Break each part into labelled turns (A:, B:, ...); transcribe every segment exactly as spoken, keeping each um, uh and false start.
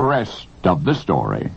A: rest of the story.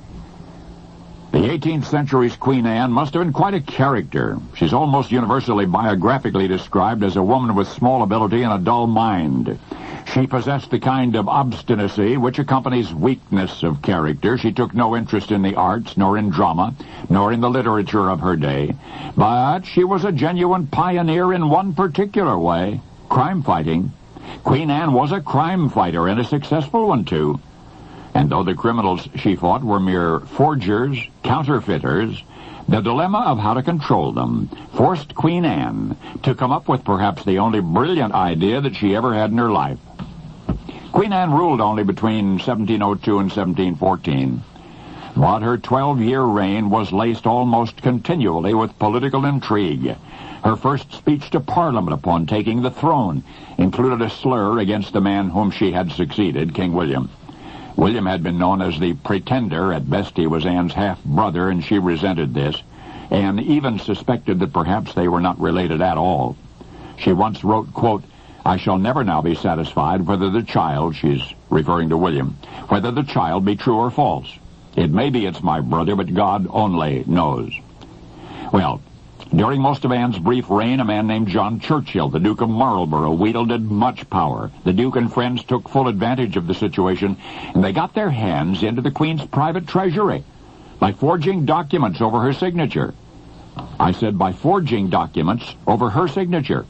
A: The eighteenth century's Queen Anne must have been quite a character. She's almost universally biographically described as a woman with small ability and a dull mind. She possessed the kind of obstinacy which accompanies weakness of character. She took no interest in the arts, nor in drama, nor in the literature of her day. But she was a genuine pioneer in one particular way, crime fighting. Queen Anne was a crime fighter, and a successful one, too. And though the criminals she fought were mere forgers, counterfeiters, the dilemma of how to control them forced Queen Anne to come up with perhaps the only brilliant idea that she ever had in her life. Queen Anne ruled only between seventeen oh two and seventeen fourteen, but her twelve-year reign was laced almost continually with political intrigue. Her first speech to Parliament upon taking the throne included a slur against the man whom she had succeeded, King William. William had been known as the Pretender. At best he was Anne's half-brother, and she resented this, and even suspected that perhaps they were not related at all. She once wrote, quote, "I shall never now be satisfied whether the child," she's referring to William, "whether the child be true or false. It may be it's my brother, but God only knows." Well, during most of Anne's brief reign, a man named John Churchill, the Duke of Marlborough, wielded much power. The Duke and friends took full advantage of the situation, and they got their hands into the Queen's private treasury by forging documents over her signature. I said by forging documents over her signature.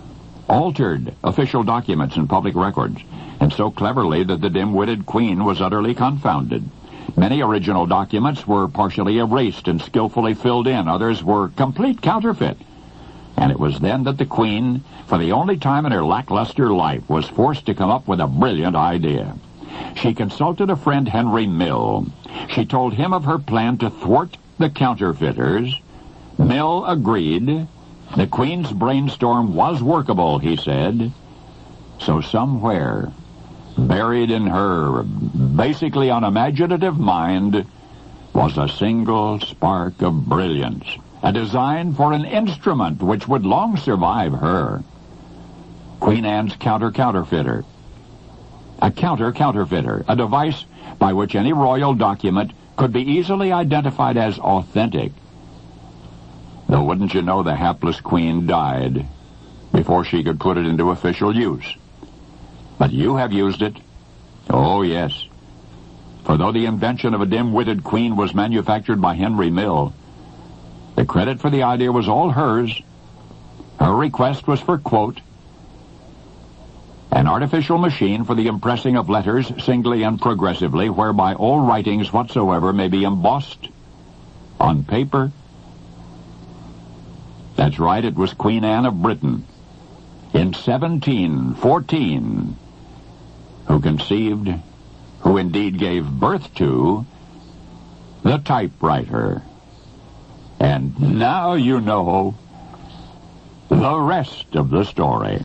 A: Altered official documents and public records, and so cleverly that the dim-witted Queen was utterly confounded. Many original documents were partially erased and skillfully filled in. Others were complete counterfeit. And it was then that the Queen, for the only time in her lackluster life, was forced to come up with a brilliant idea. She consulted a friend, Henry Mill. She told him of her plan to thwart the counterfeiters. Mill agreed. The Queen's brainstorm was workable, he said. So somewhere, buried in her basically unimaginative mind, was a single spark of brilliance, a design for an instrument which would long survive her. Queen Anne's counter-counterfeiter. A counter-counterfeiter, a device by which any royal document could be easily identified as authentic. Though wouldn't you know, the hapless Queen died before she could put it into official use. But you have used it. Oh, yes. For though the invention of a dim-witted Queen was manufactured by Henry Mill, the credit for the idea was all hers. Her request was for, quote, "an artificial machine for the impressing of letters singly and progressively, whereby all writings whatsoever may be embossed on paper." That's right, it was Queen Anne of Britain, in seventeen fourteen, who conceived, who indeed gave birth to, the typewriter. And now you know the rest of the story.